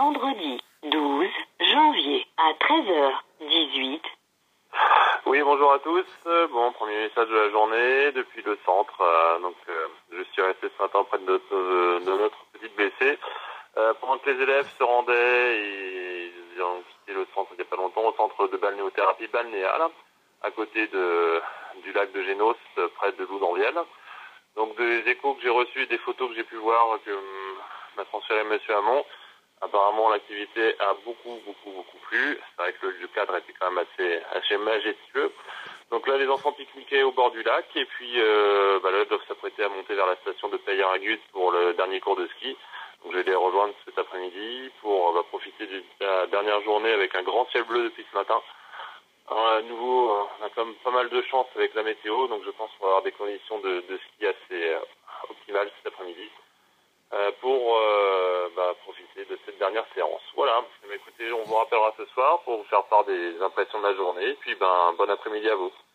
vendredi 12 janvier à 13h18. Oui, bonjour à tous. Bon, premier message de la journée depuis le centre. Je suis resté ce matin près de notre petite BC. Pendant que les élèves se rendaient, ils ont quitté le centre il n'y a pas longtemps, au centre de balnéothérapie balnéale, à côté du lac de Génos, près de Loudanvielle. Donc des échos que j'ai reçus, des photos que j'ai pu voir, que m'a transféré Monsieur Hamon. Apparemment, l'activité a beaucoup plu. C'est vrai que le cadre était quand même assez majestueux. Donc là, les enfants pique-niquaient au bord du lac et puis là, ils doivent s'apprêter à monter vers la station de Payaragut pour le dernier cours de ski. Donc je vais les rejoindre cet après-midi pour profiter de la dernière journée avec un grand ciel bleu depuis ce matin. Alors, à nouveau, on a quand même pas mal de chance avec la météo, donc je pense qu'on va avoir des conditions de ski assez optimales cet après-midi. Pour profiter de cette dernière séance. Voilà, écoutez, on vous rappellera ce soir pour vous faire part des impressions de la journée, et puis bon après-midi à vous.